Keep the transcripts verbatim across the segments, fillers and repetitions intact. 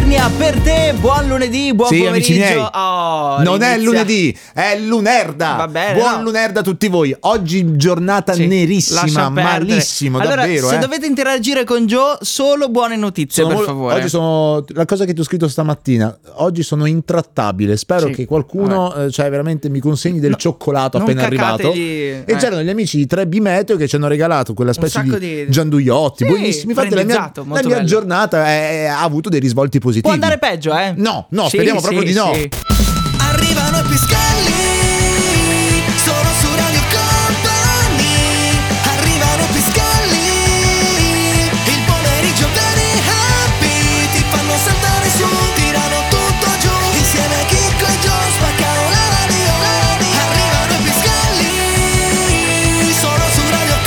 California per te. Buon lunedì, buon sì, pomeriggio. Amici miei, oh, non inizia. è lunedì, è lunerda. Va bene, buon no. lunerda a tutti voi. Oggi giornata Sì, nerissima, lascia perdere. malissimo, allora, davvero. se eh. dovete interagire con Joe, solo buone notizie, Sono per mol- favore. Oggi sono la cosa che ti ho scritto stamattina. Oggi sono intrattabile. Spero Sì. che qualcuno eh, cioè veramente mi consegni del No, cioccolato non appena arrivato. cacategli- E eh. c'erano gli amici di tre B Meteo che ci hanno regalato quella specie sacco di, di- gianduiotti Sì, buonissimi. Infatti la mia, brandizzato, la molto mia bello. giornata è- ha avuto dei risvolti positivi. Può andare peggio, eh? No, no, Sì, speriamo sì, proprio di no. sì. Arrivano i Piscalli, solo su Radio Company. Arrivano i Piscalli, il pomeriggio very happy. Ti fanno saltare su, tirano tutto giù. Insieme a Chicco e Joe spaccano la radio. Arrivano i Piscalli, solo su Radio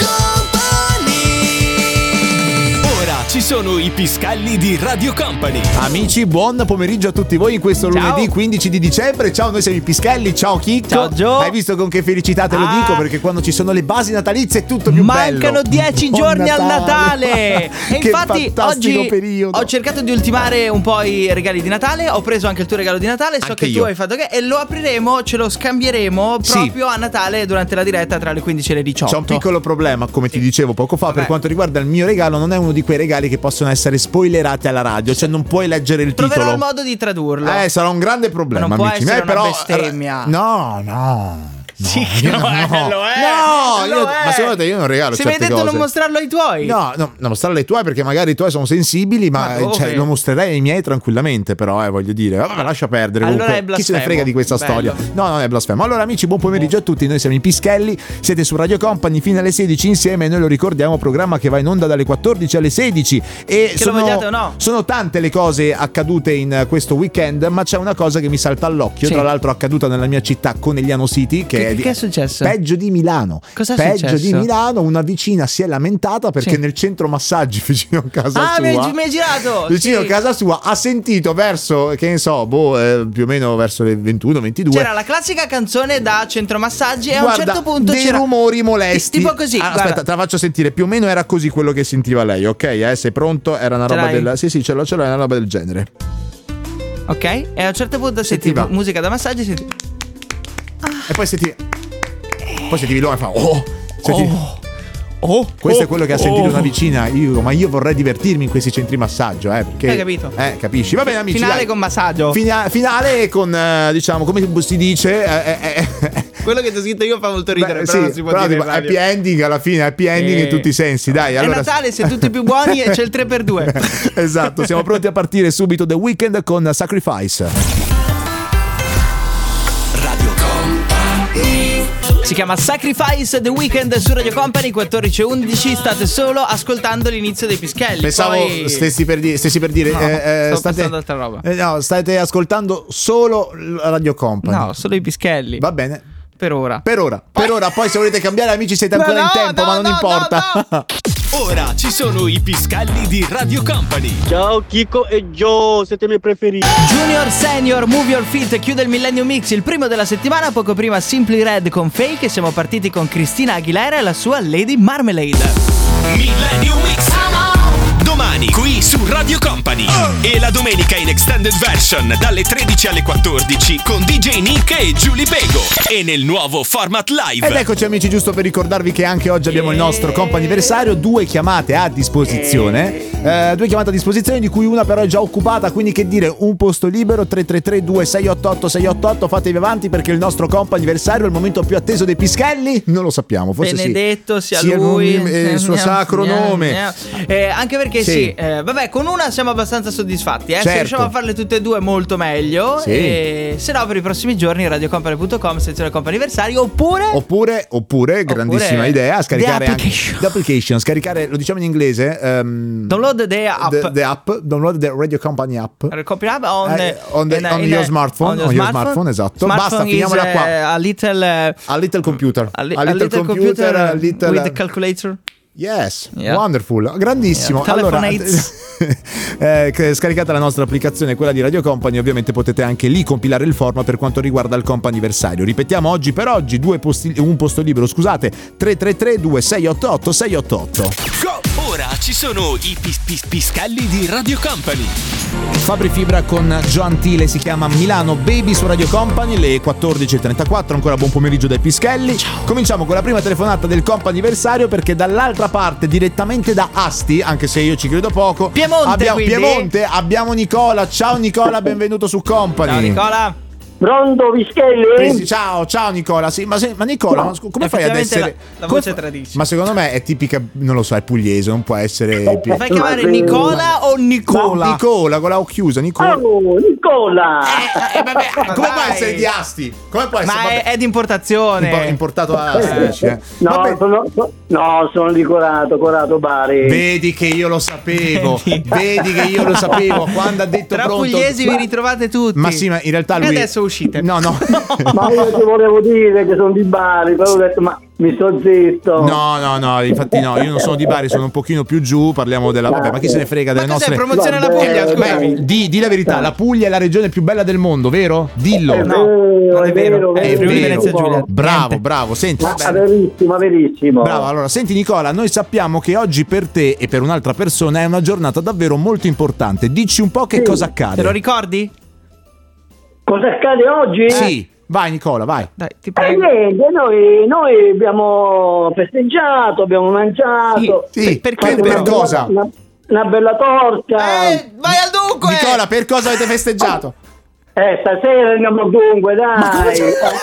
Company. Ora ci sono i Piscalli di Radio Company. Amici, buon pomeriggio a tutti voi in questo Ciao. lunedì quindici di dicembre. Ciao, noi siamo i Pischelli. Ciao Chicco. Ciao, Gio. Hai visto con che felicità te lo Ah. dico? Perché quando ci sono le basi natalizie è tutto più Mancano bello. dieci Buon giorni al Natale. Natale. E Che infatti fantastico oggi periodo. ho cercato di ultimare un po' i regali di Natale. Ho preso anche il tuo regalo di Natale. So Anche che io. tu hai fatto che. E lo apriremo, ce lo scambieremo Sì. proprio a Natale durante la diretta tra le quindici e le diciotto. C'è un piccolo problema, come ti dicevo poco fa, per Vabbè. quanto riguarda il mio regalo, non è uno di quei regali che possono essere spoilerati alla radio, cioè non puoi leggere il Troverò titolo. il modo di tradurlo. Eh, sarà un grande problema, Ma non può amici essere miei, una però bestemmia. No, no. No, Sì, io lo no. è, lo è, No, lo io- è. ma secondo te io non regalo Se mi hai certe detto cose. non mostrarlo ai tuoi. No, no, non mostrarlo ai tuoi perché magari i tuoi sono sensibili, ma, Ma dove? cioè, lo mostrerei ai miei tranquillamente, però, eh, voglio dire. Vabbè, lascia perdere. Allora comunque. è Chi se ne blasfemo. frega di questa Bello. storia? No, non è blasfemo. Allora, amici, buon pomeriggio a tutti. Noi siamo i Pischelli, siete su Radio Company fino alle sedici insieme. E noi lo ricordiamo, programma che va in onda dalle quattordici alle sedici. E Che lo sono, vogliate o no? sono tante le cose accadute in questo weekend, ma c'è una cosa che mi salta all'occhio. Sì. Tra l'altro, accaduta nella mia città, Conegliano City, che, Che- è, di- che è successo? Peggio di Milano. Cosa è Peggio successo? di Milano, una vicina si è lamentata perché Sì. nel centro massaggi vicino a casa Ah, sua. mi hai, mi hai girato. Vicino Sì. a casa sua ha sentito verso, che ne so, boh, eh, più o meno verso le ventuno ventidue. C'era la classica canzone da centro massaggi e a un Guarda, certo punto dei c'era rumori molesti. Tipo così, Ah, guarda. aspetta, te la faccio sentire. Più o meno era così quello che sentiva lei, ok? Eh? Sei pronto? Era una Ce roba l'hai? del. Sì, sì, ce l'ho, ce l'ho, è una roba del genere. Ok? E a un certo punto senti Sentiva. musica da massaggio e senti E poi sentivi. Poi sentivi l'uomo e fa. Oh! Sentivi. Oh, Questo oh, è quello che ha sentito oh. una vicina. Io dico, ma io vorrei divertirmi in questi centri massaggio, eh? Perché, Hai capito? Eh, capisci? Va bene, amici. Finale dai. con massaggio. Fina- finale con, eh, diciamo, come si dice. eh, eh, eh, Quello che ti ho scritto io fa molto ridere, Beh, però sì, non si può però dire. tipo, in radio. happy ending alla fine, happy ending Eh. in tutti i sensi. Dai, È allora. Natale, siete tutti più buoni e c'è il tre per due. Esatto, siamo pronti a partire subito The Weeknd con Sacrifice. Radio Company. Si chiama Sacrifice The Weeknd su Radio Company quattordici e undici. State solo ascoltando l'inizio dei Pischelli. Pensavo Poi... stessi per dire, stessi per dire No, eh, eh, sto state, pensando ad altra roba. eh, no, state ascoltando solo la Radio Company. No, solo i Pischelli. Va bene. Per ora. Per ora, per ora, poi se volete cambiare amici siete No, ancora in no, tempo, no, ma non no, importa. no, Ora ci sono i Piscalli di Radio Company. Ciao Chico e Joe, siete i miei preferiti. Junior Senior Move Your Feet chiude il Millennium Mix, il primo della settimana. Poco prima Simply Red con Fake. E siamo partiti con Cristina Aguilera e la sua Lady Marmalade. Millennium Mix. Domani qui su Radio Company. E la domenica in extended version dalle tredici alle quattordici con D J Nick e Giulia Pego. E nel nuovo format live. Ed eccoci amici, giusto per ricordarvi che anche oggi abbiamo il nostro comp'anniversario, due chiamate a disposizione, eh, due chiamate a disposizione di cui una però è già occupata, quindi che dire, un posto libero, tre tre tre due sei otto otto sei otto otto, fatevi avanti perché il nostro comp'anniversario è il momento più atteso dei Pischelli, non lo sappiamo, forse Benedetto sì. sia lui non- eh, il suo sacro nome. Eh, anche perché sì, Sì. eh, vabbè, con una siamo abbastanza soddisfatti, eh. Se Certo. riusciamo a farle tutte e due molto meglio. Sì. E se no per i prossimi giorni radiocompany punto com, sezione comp'anniversario, oppure Oppure, oppure, grandissima idea, scaricare the anche application. the application, scaricare, lo diciamo in inglese, ehm, download the app. the, the app, download the Radio Company app. Radio Company app on, Eh, on the- in- on in- your smartphone, on your smartphone, esatto. Basta, Smartphone finiamola is, qua. eh, A little, eh, A little computer. a, li- A a little, little computer, a little with the calculator. Yes, Yeah. wonderful, grandissimo. Yeah. Allora, Telefonates. eh, che- scaricate la nostra applicazione, quella di Radio Company, ovviamente potete anche lì compilare il format per quanto riguarda il comp'anniversario. Ripetiamo oggi per oggi, due posti, un posto libero, scusate, tre tre tre due sei otto otto sei otto otto. Go! Ora ci sono i pis- pis- Piscalli di Radio Company. Fabri Fibra con Gioantile, si chiama Milano Baby su Radio Company, le quattordici e trentaquattro, ancora buon pomeriggio dai Pischelli. Ciao. Cominciamo con la prima telefonata del comp'anniversario, perché dall'altra parte, direttamente da Asti, anche se io ci credo poco, Piemonte, abbiamo, quindi? Piemonte, abbiamo Nicola. Ciao Nicola, benvenuto su Company. Ciao Nicola. Pronto, Pischelli? Presi- Ciao, ciao Nicola. Sì, ma, se- ma Nicola, ma scu- come fai ad Effettivamente essere? la- la come voce fa- tradisce. Ma secondo me è tipica, non lo so, è pugliese, non può essere. pi- Mi fai chiamare Nicola o Nicola? Nicola, con la O chiusa, Nicola. Oh, Nicola! Eh, vabbè, Ma come dai. può essere di Asti? Come può essere? Ma Vabbè, è, è di importazione. impo- importato a Asti, dici, eh. No, Vabbè, sono, so- no, sono di Corato, Corato Bari. vedi che io lo sapevo. Vedi. Vedi che io lo sapevo quando ha detto Tra pronto. pugliesi vi ritrovate tutti. Ma sì, ma in realtà E lui adesso uscite. No, no. Ma io ti volevo dire che sono di Bari, però ho detto, ma mi sto zitto. No, no, no, infatti no, io non sono di Bari, sono un pochino più giù, parliamo della... Vabbè, ma chi se ne frega Ma delle cos'è, nostre... promozione alla Vabbè, Puglia? dai. Scusami. Di, di la verità, la Puglia è la regione più bella del mondo, vero? Dillo. È No, vero, non è è vero. vero, È È Friuli vero. Venezia Giulia. Bravo, Niente. bravo, senti. Ma verissimo, verissimo. Bravo, allora, senti Nicola, noi sappiamo che oggi per te e per un'altra persona è una giornata davvero molto importante. Dici un po' che Sì. cosa Te lo accade. ricordi? Cosa accade oggi? Sì, vai Nicola, vai. Dai, ti Eh, prego. niente, noi, noi abbiamo festeggiato, abbiamo mangiato. Sì, Per- per, perché per però? cosa? Una, una bella torta. Eh, vai al dunque! Nicola, per cosa avete festeggiato? Eh, stasera andiamo dunque, dai.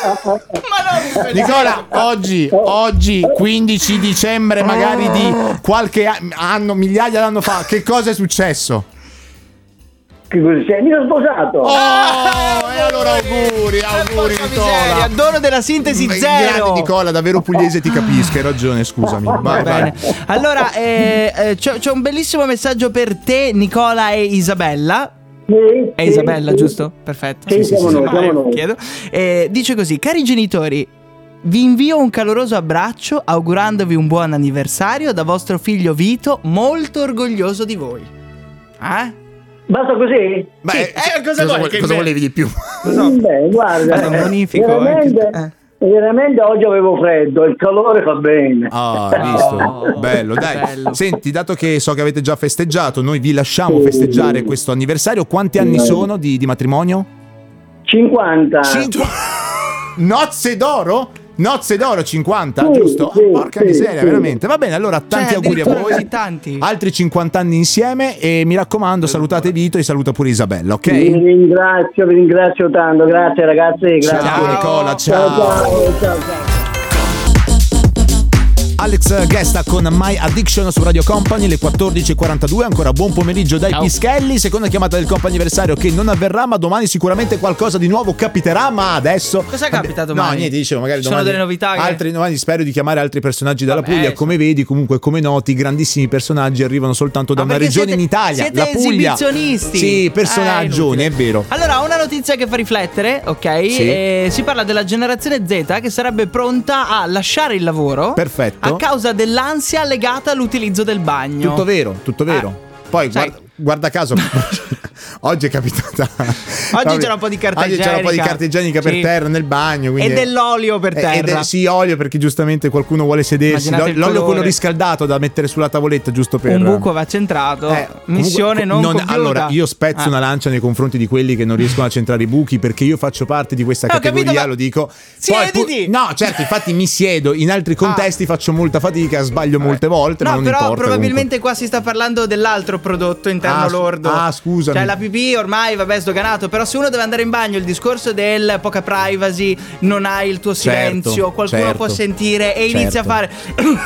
Ma no, Nicola, oggi, oggi, quindici dicembre magari di qualche a- anno, migliaia d'anni fa, che cosa è successo? Che cosa sei? Mi sono sposato. Oh, e allora auguri, auguri Porca miseria, Nicola. dono della sintesi Grande zero. Nicola, davvero pugliese, ti capisco, hai ragione, scusami. Vai, Va vai. bene. Allora, eh, eh, c'è, c'è un bellissimo messaggio per te, Nicola e Isabella. Sì, È sì, Isabella, sì. giusto? Perfetto. Sì, siamo noi, siamo noi. Chiedo. Eh, dice così: cari genitori, vi invio un caloroso abbraccio augurandovi un buon anniversario da vostro figlio Vito, molto orgoglioso di voi. Eh? Basta così? Beh, Sì, eh, cosa vuoi vuole- che cosa me- volevi di più? Beh, guarda, È un bonifico, veramente, eh. veramente oggi avevo freddo, il calore fa bene. Ah, hai visto? Oh, Bello, dai. bello. Senti, dato che so che avete già festeggiato, noi vi lasciamo festeggiare questo anniversario. Quanti anni sono di, di matrimonio? cinquanta. Cinque. Nozze d'oro? Nozze d'oro cinquanta, Sì, giusto? sì, Porca sì, miseria, sì. veramente. Va bene, allora tanti Cioè, auguri a addirittura voi. così tanti. Altri cinquanta anni insieme e mi raccomando, salutate Vito e saluta pure Isabella, ok? Vi ringrazio, vi ringrazio tanto, grazie ragazzi, grazie. Ciao Nicola, ciao, ciao. ciao, ciao, ciao. Alex Gesta con My Addiction su Radio Company, le quattordici e quarantadue, ancora buon pomeriggio dai Ciao. Pischelli, seconda chiamata del comp'anniversario che non avverrà, ma domani sicuramente qualcosa di nuovo capiterà, ma adesso... Cosa capita domani? No, niente, dicevo, magari Ci sono domani... delle novità che- Altri, domani spero di chiamare altri personaggi dalla Vabbè, Puglia, sì. come vedi, comunque come noti, grandissimi personaggi arrivano soltanto da Ma una perché regione siete- in Italia, siete la Puglia. esibizionisti. Sì, Eh, personaggioni, inutile. è vero. Allora, una notizia che fa riflettere, ok? Sì. Eh, si parla della generazione Z che sarebbe pronta a lasciare il lavoro Perfetto. a causa dell'ansia legata all'utilizzo del bagno. Tutto vero, tutto vero. Ah, Poi sai- guarda, guarda caso oggi è capitata. Oggi c'era un po' di carta Oggi c'era un po' di igienica. carta igienica per Sì. terra nel bagno. quindi- E dell'olio per Eh, terra. e del- sì, olio perché giustamente qualcuno vuole sedersi. Immaginate L'olio, il l'olio quello colore. riscaldato da mettere sulla tavoletta, giusto per. Un buco va centrato. Eh, Missione comunque, non, compiuta. Allora, io spezzo Ah. una lancia nei confronti di quelli che non riescono a centrare i buchi, perché io faccio parte di questa Eh, ho categoria, capito, ma- lo dico. Siediti! no, certo, infatti mi siedo. In altri contesti faccio molta fatica, sbaglio molte volte, ma No, non però importa. probabilmente qua si sta parlando dell'altro prodotto interno Ah, s- lordo. ah, scusami. Cioè la pipì ormai vabbè sdoganato, però se uno deve andare in bagno, il discorso del poca privacy, non hai il tuo silenzio, Certo, qualcuno certo. può sentire e inizia a Certo. fare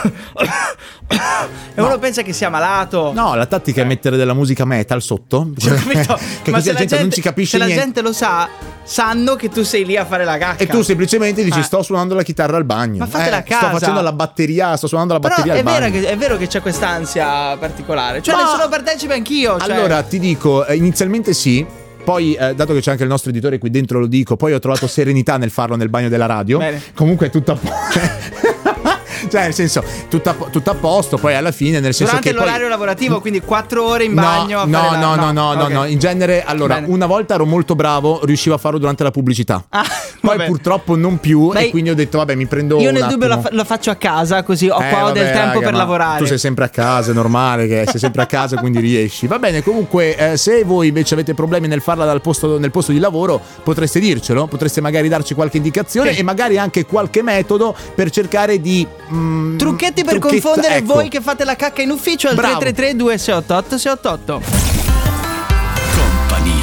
e uno pensa che sia malato. No, la tattica è mettere della musica metal sotto. Cioè, capito? che Ma così se la gente non ci capisce se niente. la gente lo sa, sanno che tu sei lì a fare la cacca. E tu semplicemente dici: Ah. sto suonando la chitarra al bagno. Ma fatela a Sto casa. facendo la batteria, sto suonando la Però batteria è, al bagno. vera che, è vero che c'è quest'ansia particolare. Cioè Ma- ne sono partecipe anch'io. Cioè... Allora, ti dico, eh, inizialmente sì. Poi, eh, dato che c'è anche il nostro editore qui dentro, lo dico. Poi ho trovato serenità nel farlo nel bagno della radio. Bene. Comunque è tutto a posto. Cioè, nel senso, tutto a, tutto a posto, poi alla fine, nel senso durante che l'orario poi... lavorativo, quindi quattro ore in No, bagno a no, fare la... no, no, no, no, okay. no, in genere, allora, Bene. una volta ero molto bravo, riuscivo a farlo durante la pubblicità. Ah, Poi vabbè. purtroppo non più. Beh, e quindi ho detto, vabbè, mi prendo io un nel dubbio attimo. lo, fa- lo faccio a casa, così ho Eh, qua ho vabbè, del tempo raga, per ma lavorare. Tu sei sempre a casa, è normale che sei sempre a casa, quindi riesci. Va bene, comunque, eh, se voi invece avete problemi nel farla dal posto, nel posto di lavoro, potreste dircelo, potreste magari darci qualche indicazione Sì. e magari anche qualche metodo per cercare di mm, Trucchetti per trucchetto- confondere ecco. voi che fate la cacca in ufficio al Bravo. tre tre tre due sei otto otto sei otto otto. Company.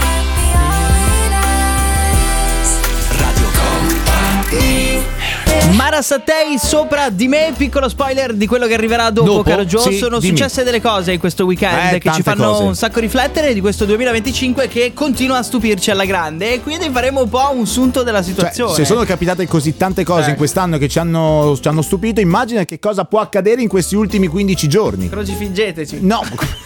Radio Company. Mara Sattei sopra di me, piccolo spoiler di quello che arriverà dopo, Dopo? caro Gio. Sì, Sono dimmi. successe delle cose in questo weekend Eh, che ci tante fanno cose. un sacco riflettere di questo duemilaventicinque che continua a stupirci alla grande, e quindi faremo un po' un sunto della Cioè, situazione. se sono capitate così tante cose Eh. in quest'anno che ci hanno, ci hanno stupito, immagina che cosa può accadere in questi ultimi quindici giorni. Crocifiggeteci. No,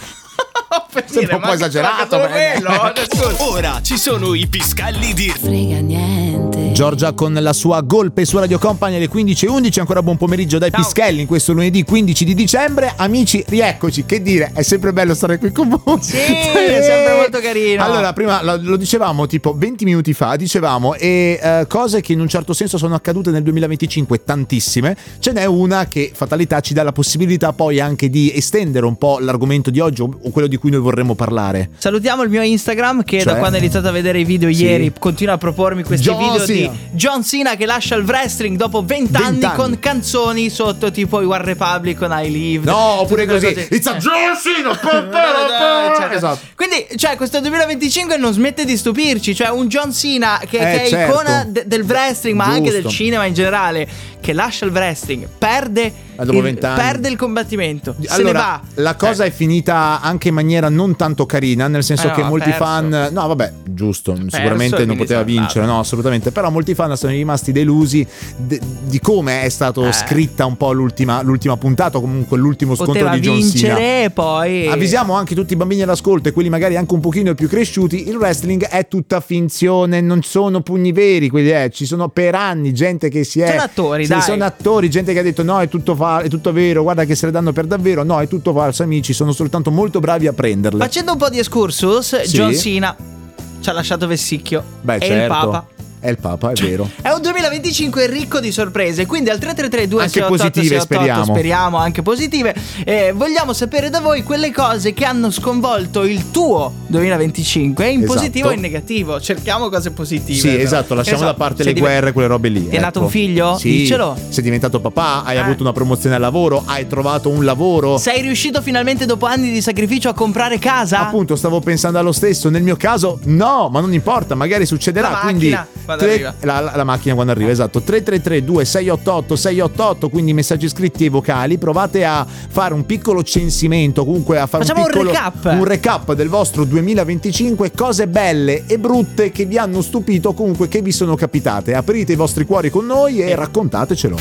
Per Sembra dire, un po' ma esagerato, solo beh. quello, cioè, scusa. Ora ci sono i piscalli di frega niente. Giorgia con la sua golpe su Radio Company alle quindici e undici. Ancora buon pomeriggio dai Ciao. Pischelli in questo lunedì quindici di dicembre. Amici, rieccoci. Che dire, è sempre bello stare qui con voi. Sì, è sempre molto carino. Allora, prima lo, lo dicevamo tipo venti minuti fa, dicevamo e eh, cose che in un certo senso sono accadute nel duemilaventicinque, tantissime. Ce n'è una che, fatalità, ci dà la possibilità poi anche di estendere un po' l'argomento di oggi o, o quello di cui noi vorremmo parlare. Salutiamo il mio Instagram che Cioè? da quando ho iniziato a vedere i video Sì. ieri continua a propormi questi John video Cena. di John Cena che lascia il wrestling dopo venti anni venti anni. con canzoni sotto tipo i One Republic con I Live. No, oppure tutte così. quelle cose. It's a Eh. John Cena. Eccetera. Esatto. Quindi, cioè, questo duemilaventicinque non smette di stupirci. Cioè, un John Cena che, Eh, che è certo. icona de- del wrestling, ma anche del Giusto. cinema in generale, che lascia il wrestling, perde, Eh, dopo il, venti anni. perde il combattimento. Se Allora, ne va. la cosa Eh. è finita anche in maniera non tanto carina, nel senso Eh no, che ha molti perso. fan, no vabbè, giusto, sicuramente e non quindi poteva sono vincere, andato. no, assolutamente, però molti fan sono rimasti delusi de- di come è stato Eh. scritta un po' l'ultima, l'ultima puntata, o comunque l'ultimo scontro Poteva di John Cena. vincere e poi Avvisiamo anche tutti i bambini all'ascolto e quelli magari anche un pochino più cresciuti, il wrestling è tutta finzione, non sono pugni veri, quelli è, ci sono per anni gente che si è... Sono attori, sì, dai. sono attori, gente che ha detto no, è tutto, fa- è tutto vero, guarda che se le danno per davvero, no, è tutto falso, amici, sono soltanto molto bravi a prenderle. Facendo un po' di excursus, Sì. John Cena ci ha lasciato Vessicchio. Beh, e certo. il Papa. È il Papa, è vero. È un duemilaventicinque ricco di sorprese, quindi al tre tre tre due sei otto otto Anche positive, sei otto otto, speriamo. speriamo anche positive. Eh, vogliamo sapere da voi quelle cose che hanno sconvolto il tuo duemilaventicinque in Esatto. positivo e in negativo. Cerchiamo cose positive. Sì, però. esatto, lasciamo Che ne da so, parte sei le div- guerre, quelle robe lì. Ti è nato ecco. un figlio? Sì. Diccelo. Sei diventato papà, hai Eh. avuto una promozione al lavoro, hai trovato un lavoro. Sei riuscito finalmente dopo anni di sacrificio a comprare casa? Appunto, stavo pensando allo stesso. Nel mio caso, no, ma non importa, magari succederà. La quindi macchina, quando tre- arriva. La, la- la macchina quando arriva, esatto. tre tre tre due sei otto otto sei otto otto, quindi messaggi scritti e vocali. Provate a fare un piccolo censimento, comunque a fare Facciamo un un piccolo recap. un recap del vostro duemilaventicinque, cose belle e brutte che vi hanno stupito, comunque che vi sono capitate. Aprite i vostri cuori con noi e raccontatecelo.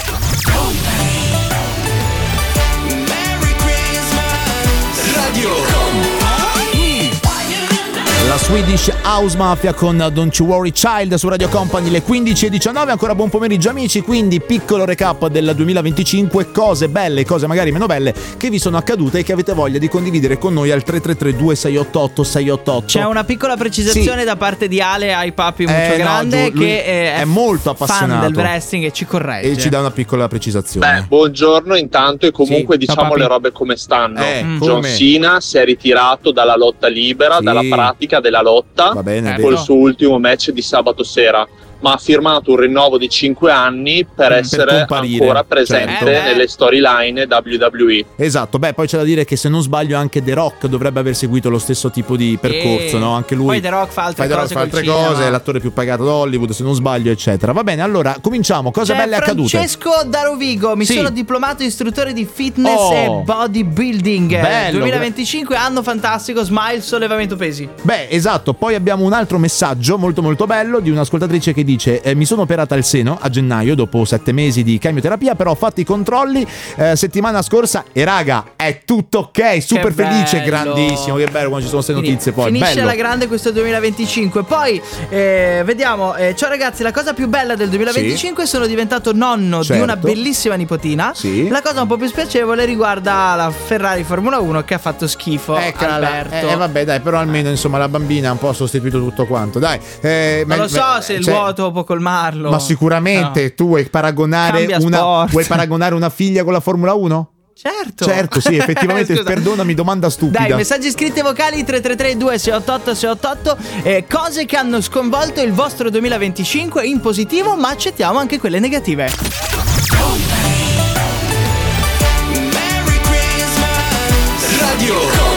Merry Christmas Radio La Swedish House Mafia con Don't You Worry Child su Radio Company, le quindici e diciannove. Ancora buon pomeriggio amici, quindi piccolo recap del duemilaventicinque, cose belle, cose magari meno belle che vi sono accadute e che avete voglia di condividere con noi al tre tre tre due sei otto otto sei otto otto. C'è una piccola precisazione Sì. da parte di Ale ai papi molto Eh, no, grande, Giù, lui che eh, è molto fan appassionato. del wrestling e ci corregge. e ci dà una piccola precisazione. Beh, buongiorno intanto e comunque Sì, diciamo papi. le robe come stanno. Eh, Mm. John come? Cena si è ritirato dalla lotta libera, Sì. dalla pratica della lotta Va bene, Eh, è col vero. suo ultimo match di sabato sera, ma ha firmato un rinnovo di cinque anni per Per essere comparire, ancora presente certo. Eh, beh. nelle storyline W W E. Esatto, beh, poi c'è da dire che se non sbaglio anche The Rock dovrebbe aver seguito lo stesso tipo di percorso, E no? Anche lui. poi The Rock fa altre Fa The Rock cose fa col altre cinema. cose, è l'attore più pagato d'Hollywood, se non sbaglio, eccetera. Va bene, allora cominciamo. Cose C'è belle accadute. Francesco da Rovigo, mi Sì. sono diplomato istruttore di fitness Oh. e bodybuilding. Bello. duemilaventicinque, anno fantastico, smile, sollevamento pesi. Beh, esatto, poi abbiamo un altro messaggio molto molto bello di un'ascoltatrice che dice eh, mi sono operata il seno a gennaio dopo sette mesi di chemioterapia, però ho fatto i controlli eh, settimana scorsa e raga è tutto ok, super Che felice, bello. grandissimo, che bello quando ci sono queste Quindi notizie poi. finisce Bello. alla grande questo duemilaventicinque. Poi eh, vediamo eh, ciao ragazzi, la cosa più bella del duemilaventicinque Sì. sono diventato nonno Certo. di una bellissima nipotina. Sì. La cosa un po' più spiacevole riguarda la Ferrari Formula uno che ha fatto schifo. Eccola, Alberto. eh, eh, vabbè dai, però almeno insomma la bambina ha un po' sostituito tutto quanto, dai. Eh, Non ma- lo so ma- se il cioè, vuoto può colmarlo. ma sicuramente No. tu vuoi paragonare Cambia una sport. vuoi paragonare una figlia con la Formula uno? Certo. Certo, sì, effettivamente, Scusa. perdonami, domanda stupida. Dai, messaggi scritti e vocali tre tre tre due sei otto otto sei otto otto, eh, cose che hanno sconvolto il vostro duemilaventicinque in positivo, ma accettiamo anche quelle negative. Merry Christmas Radio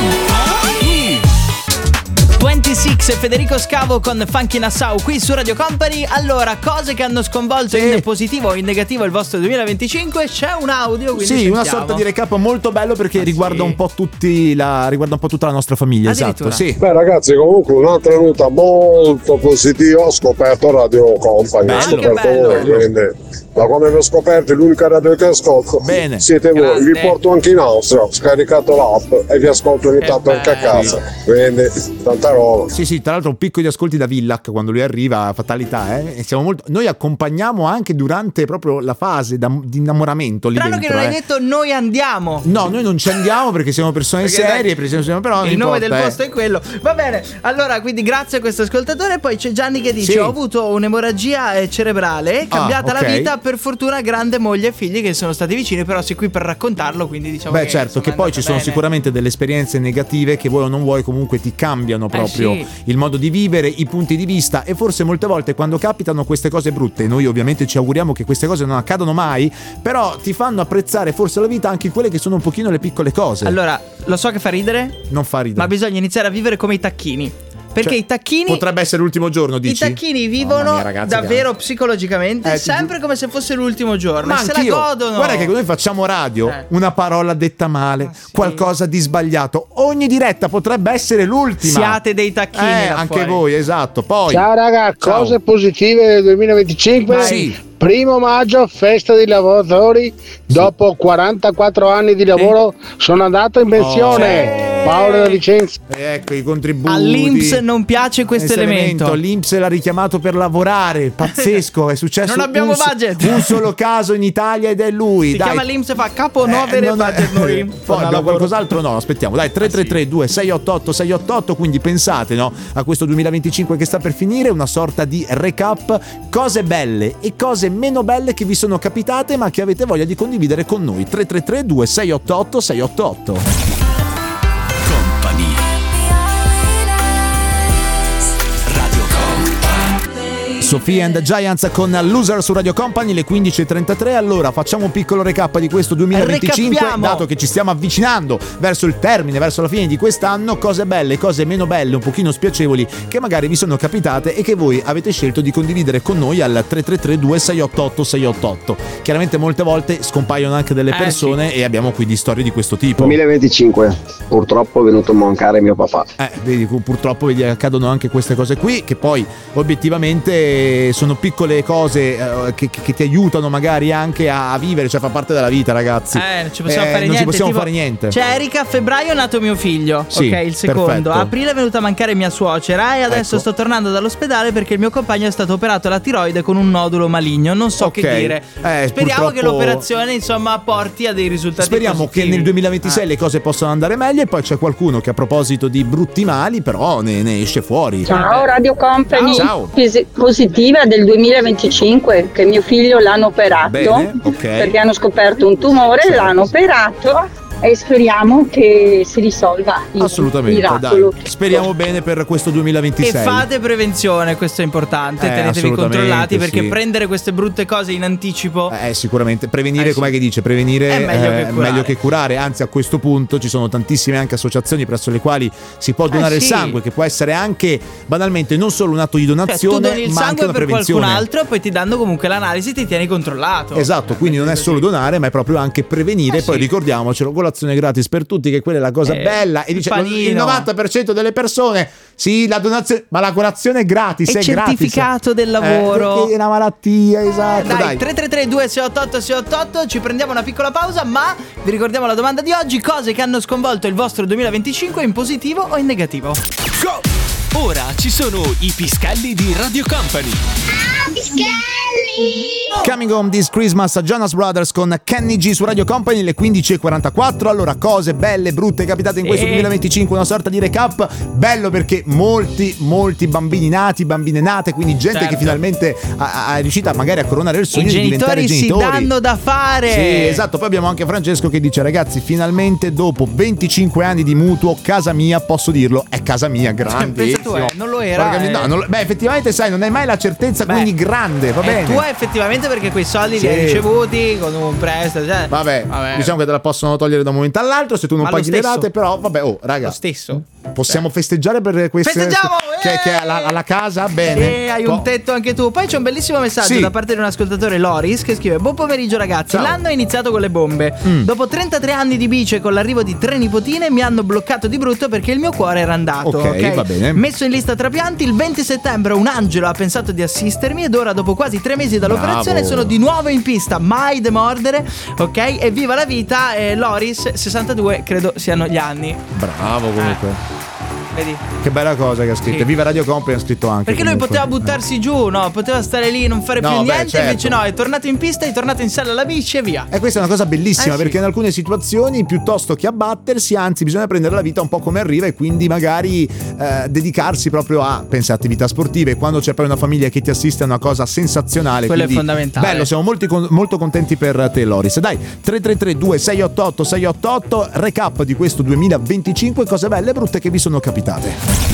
ventisei e Federico Scavo con Funky Nassau qui su Radio Company. Allora, cose che hanno sconvolto Sì. in positivo o in negativo il vostro duemilaventicinque. C'è un audio, quindi Sì, una sentiamo. sorta di recap molto bello perché Ah, riguarda sì. un po' tutti la riguarda un po' tutta la nostra famiglia, esatto, Addirittura. sì. Beh ragazzi, comunque un'altra nota molto positiva, ho scoperto Radio Company, Bello. ho scoperto Che bello. voi, quindi da quando vi ho scoperto l'unica radio che ascolto Bene. siete voi, Grande. vi porto anche in Austria, ho scaricato l'app e vi ascolto ogni Che tanto anche a bello. casa, quindi tanta roba. Sì, sì, tra l'altro un picco di ascolti da Villac quando lui arriva, fatalità, eh. E siamo molto noi accompagniamo anche durante proprio la fase da- di innamoramento lì Strano dentro. che non hai eh. detto noi andiamo. No, noi non ci andiamo perché siamo persone Perché serie, dai, perché siamo- però non il nome importa, del eh. posto è quello. Va bene. Allora, quindi grazie a questo ascoltatore. Poi c'è Gianni che dice: Sì. ho avuto un'emorragia eh, cerebrale, cambiata ok. la vita. Per fortuna, grande moglie e figli che sono stati vicini. Però sei qui per raccontarlo. Quindi diciamo Beh, che, certo, insomma, che è poi andata ci sono bene. sicuramente delle esperienze negative che vuoi o non vuoi comunque ti cambiano proprio sì. il modo di vivere, i punti di vista e forse molte volte quando capitano queste cose brutte, noi ovviamente ci auguriamo che queste cose non accadano mai, però ti fanno apprezzare forse la vita anche quelle che sono un pochino le piccole cose. Allora, lo so che fa ridere, non fa ridere. ma bisogna iniziare a vivere come i tacchini. Perché Cioè, i tacchini potrebbe essere l'ultimo giorno, I dici? tacchini Mamma vivono mia, ragazzi, davvero che- psicologicamente Eh, ti sempre giuro. come se fosse l'ultimo giorno. Ma e se la anch'io. godono. Guarda che noi facciamo radio, Eh. una parola detta male, Ah, sì. qualcosa di sbagliato. Ogni diretta potrebbe essere l'ultima. Siate dei tacchini Eh, là anche fuori. voi, esatto. Poi Ciao raga, Ciao. cose positive del duemilaventicinque. Sì. Primo maggio, festa dei lavoratori. Dopo quarantaquattro anni di lavoro sono andato in pensione. Oh. Paolo da Vicenza. Ecco i contributi. All'I N P S non piace questo elemento. L'I N P S l'ha richiamato per lavorare. Pazzesco, è successo Non abbiamo un, so- budget. un solo caso in Italia ed è lui. Si Dai. chiama l'I N P S e fa capo no Eh, avere non- budget noi. Poi Torna abbiamo lavoro. qualcos'altro? No, aspettiamo. Dai, tre tre tre due sei otto otto sei otto otto. Quindi pensate, no, a questo duemilaventicinque che sta per finire, una sorta di recap, cose belle e cose meno belle che vi sono capitate ma che avete voglia di condividere con noi. tre tre tre due sei otto otto sei otto otto. Company. Radio Company. Sofia and the Giants con Loser su Radio Company, le quindici e trentatré. Allora facciamo un piccolo recap di questo duemilaventicinque, Recappiamo. dato che ci stiamo avvicinando verso il termine, verso la fine di quest'anno. Cose belle, cose meno belle, un pochino spiacevoli che magari vi sono capitate e che voi avete scelto di condividere con noi al tre tre tre due sei otto otto sei otto otto. Chiaramente molte volte scompaiono anche delle Eh, persone e abbiamo quindi storie di questo tipo. duemilaventicinque, purtroppo è venuto a mancare mio papà. Eh, vedi, purtroppo vedi, accadono anche queste cose qui, che poi obiettivamente sono piccole cose eh, che, che ti aiutano magari anche a vivere, cioè fa parte della vita, ragazzi. Eh, non ci possiamo Eh, fare non niente. ci possiamo tipo, fare niente. C'è Erika, a febbraio è nato mio figlio. Sì, ok, il secondo. perfetto. A aprile è venuta a mancare mia suocera. E adesso Ecco. sto tornando dall'ospedale perché il mio compagno è stato operato alla tiroide con un nodulo maligno. Non so Ok. che dire. Eh, Speriamo che purtroppo- l'operazione, insomma, porti a dei risultati Speriamo positivi. che nel duemilaventisei Ah. le cose possano andare meglio e poi c'è qualcuno che a proposito di brutti mali però ne, ne esce fuori. Ciao Radio Company, Ciao. Pos- positiva del duemilaventicinque che mio figlio l'hanno operato Bene, ok. perché hanno scoperto un tumore, Certo. l'hanno operato e speriamo che si risolva il Assolutamente, miracolo. dai. Speriamo bene per questo E duemilaventisei. fate prevenzione, questo è importante. Eh, Tenetevi assolutamente, controllati perché sì. prendere queste brutte cose in anticipo. Eh, sicuramente prevenire, Eh, sì. com'è che dice? Prevenire È meglio che eh, curare. meglio che curare. Anzi, a questo punto ci sono tantissime anche associazioni presso le quali si può donare Eh, il sì. sangue, che può essere anche banalmente non solo un atto di Cioè, tu donazione, doni il ma anche sangue una per prevenzione. qualcun altro, poi ti danno comunque l'analisi, ti tieni controllato. Esatto, quindi non è solo donare, ma è proprio anche prevenire. Eh, Poi sì. ricordiamocelo, con la colazione gratis per tutti, che quella è la cosa Eh, bella. E dice panino. il novanta per cento delle persone, sì, la donazione, ma la colazione è gratis, È è certificato gratis. del lavoro. Eh, perché è una malattia, esatto. Dai, Dai. tre tre tre due sei otto otto sei otto otto, ci prendiamo una piccola pausa, ma vi ricordiamo la domanda di oggi: cose che hanno sconvolto il vostro duemilaventicinque in positivo o in negativo? Go! Ora ci sono i piscalli di Radio Company. Coming Home This Christmas, Jonas Brothers con Kenny G su Radio Company, le quindici e quarantaquattro. Allora, cose belle, brutte capitate in questo Eh. duemilaventicinque, una sorta di recap. Bello perché molti, molti bambini nati, bambine nate, quindi gente Certo. che finalmente ha- è riuscita magari a coronare il I sogno di diventare genitori si genitori. danno da fare. Sì, esatto. Poi abbiamo anche Francesco che dice: ragazzi, finalmente dopo venticinque anni di mutuo, casa mia, posso dirlo, è casa mia, grandissimo. Pensa tu, eh, non lo era, Porca mi- eh. no, non lo- beh, effettivamente, sai, non hai mai la certezza, Beh, quindi grande, va È bene. tua effettivamente perché quei soldi Sì. li hai ricevuti con un prestito. Cioè, Vabbè, diciamo che te la possono togliere da un momento all'altro se tu non Ma lo paghi le stesso. rate, però vabbè, oh, raga. Lo stesso. Possiamo festeggiare per queste Festeggiamo, che, che alla, alla casa, bene. E hai Po- un tetto anche tu. Poi c'è un bellissimo messaggio Sì. da parte di un ascoltatore, Loris, che scrive: buon pomeriggio ragazzi, Ciao. l'anno è iniziato con le bombe. Mm. Dopo trentatré anni di bici e con l'arrivo di tre nipotine mi hanno bloccato di brutto perché il mio cuore era andato. Ok, ok? va bene. Messo in lista trapianti, il venti settembre un angelo ha pensato di assistermi ed ora dopo quasi tre mesi dall'operazione Bravo. sono di nuovo in pista, mai demordere, ok? E viva la vita, eh, Loris, sessantadue credo siano gli anni. Bravo comunque. Vedi? Che bella cosa che ha scritto. Sì. Viva Radio Company ha scritto anche. Perché lui comunque. poteva buttarsi giù, no? Poteva stare lì, non fare No, più beh, niente. certo. Invece no, è tornato in pista, è tornato in sella alla bici e via. E questa è una cosa bellissima Eh, sì. perché in alcune situazioni piuttosto che abbattersi, anzi bisogna prendere la vita un po' come arriva e quindi magari eh, dedicarsi proprio a, pensa, attività sportive. Quando c'è poi una famiglia che ti assiste è una cosa sensazionale. Quello è quindi fondamentale. Bello, siamo molti con- molto contenti per te Loris. Dai, tre tre tre due sei otto otto sei otto otto, recap di questo duemilaventicinque, cose belle e brutte che vi sono capitate.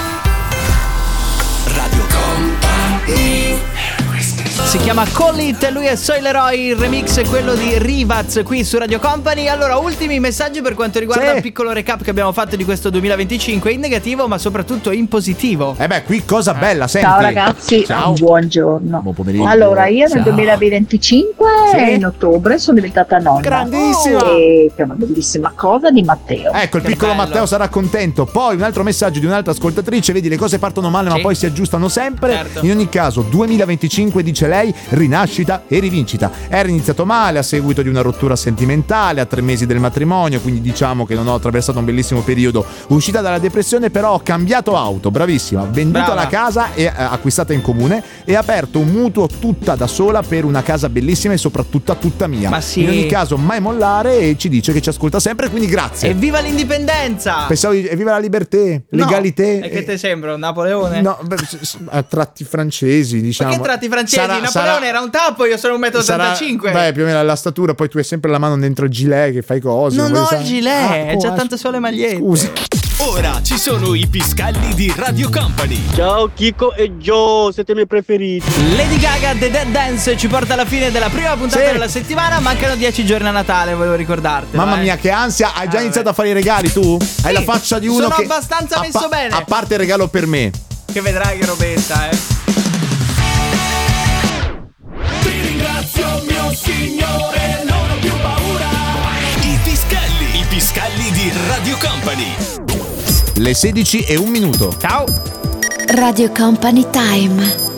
Radio Company. Si chiama Call It e lui è Soy Leroy. Il remix è quello di Rivaz qui su Radio Company. Allora, ultimi messaggi per quanto riguarda Sì. il piccolo recap che abbiamo fatto di questo duemilaventicinque, in negativo ma soprattutto in positivo. Eh beh, qui cosa bella, senti. Ciao ragazzi, Ciao. buongiorno. Buon pomeriggio. Allora, io nel Ciao. duemilaventicinque, Sì. in ottobre, sono diventata nonna. Grandissima. E che è una bellissima cosa di Matteo. Ecco, il Che piccolo bello. Matteo sarà contento. Poi un altro messaggio di un'altra ascoltatrice: vedi, le cose partono male ma Sì. poi si aggiustano sempre. Certo. In ogni caso, duemilaventicinque, dice lei, rinascita e rivincita. Era iniziato male a seguito di una rottura sentimentale a tre mesi del matrimonio, quindi diciamo che non ho attraversato un bellissimo periodo. Uscita dalla depressione, però ho cambiato auto, bravissima, venduta Brava. la casa e eh, acquistata in comune e aperto un mutuo tutta da sola per una casa bellissima e soprattutto tutta mia. Ma sì. In ogni caso, mai mollare, e ci dice che ci ascolta sempre, quindi grazie. Evviva l'indipendenza! Pensavo di evviva la libertà, legalité. No, e che te sembra un Napoleone? No, beh, s- s- a tratti francesi, diciamo. Ma che tratti francesi? Sarà- Napoleone sarà- era un tappo, io sono un metro e sarà- ottantacinque. Beh, più o meno la statura, poi tu hai sempre la mano dentro il gilet che fai cose. Non vuoi ho sai- il gilet, Ah, è oh, già ah, tanto solo le magliette. Scusi. Ora ci sono i piscalli di Radio Company. Ciao Chico e Joe, siete i miei preferiti. Lady Gaga The Dead Dance ci porta alla fine della prima puntata Sì. della settimana. Mancano dieci giorni a Natale, volevo ricordarti. Mamma mia, che ansia! Hai già Ah, iniziato a fare i regali tu? Hai la faccia di uno sono che. abbastanza a messo bene. A parte il regalo per me. Che vedrai che robetta, eh. Ti ringrazio mio signore, non ho più paura. I piscalli, i piscalli di Radio Company. Le sedici e un minuto. Ciao. Radio Company Time.